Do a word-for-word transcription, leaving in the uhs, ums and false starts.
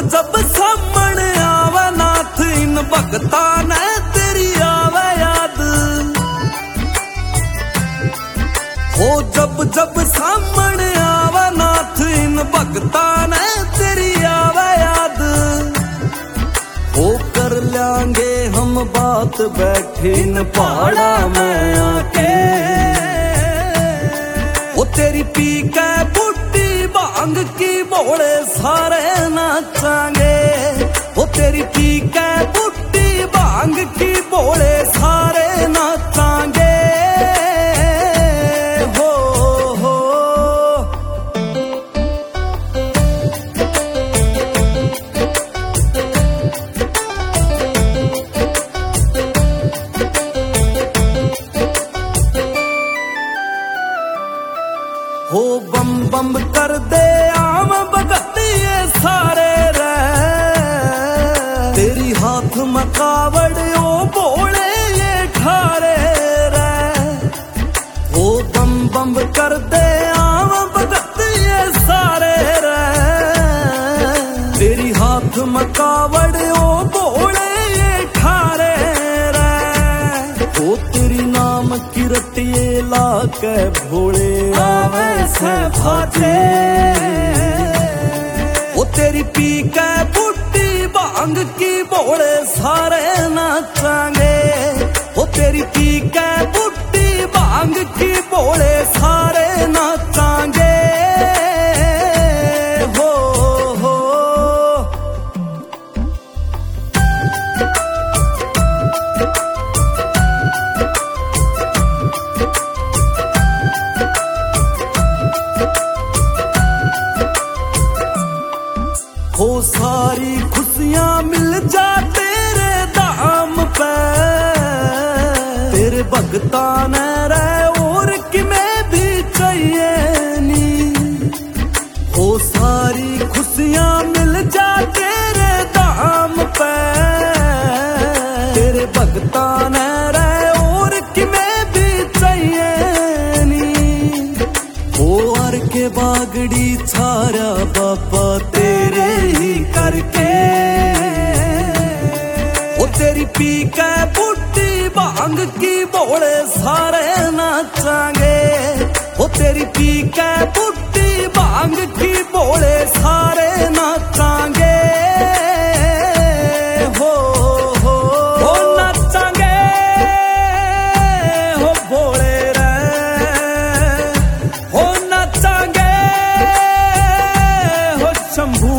जब सामने आवे नाथ इन भगता ने तेरी आवे याद। हो जब जब सामने आवे नाथ इन भगता ने तेरी आवे याद। हो कर लेंगे हम बात बैठे इन पहाड़ा में आके। वो तेरी पी के बूटी भांग की बोले सारे नाचांगे। वो तेरी पी के बूटी भांग की बोले सारे नाचांगे। हो हो हो बम बम कर दे आम भगत ये सारे रे। तेरी हाथ में कावड़ ओ बोले ये ठारे रे। हो बम बम कर दे आम भगत ये सारे रे। तेरी हाथ में कावड़ ओ बोले ये ठारे रे। हो तेरी नाम की रटिए ला के भोले आवे से भाजे। वो तेरी पी के बूटी भांग की बोले सारे नाचांगे। वो तेरी पी के बूटी भांग की बोले सारे नाचांगे। हो हो हो सारी खुशियां मिल जा तेरे दाम पे। तेरे भगता ने रे और कि मैं भी चाहिए नी। हो सारी खुशियां मिल जा तेरे दाम पे। तेरे भगता ने रे और कि मैं भी चाहिए नी। हो हर के बागड़ी छारा बापा तेरे ही करके। वो तेरी पी के बूटी भांग की बोले सारे नाचांगे। वो तेरी पी के बूटी भांग की बोले सारे नाचांगे। हो हो हो नाचांगे हो बोले रे। हो नाचांगे हो शंभू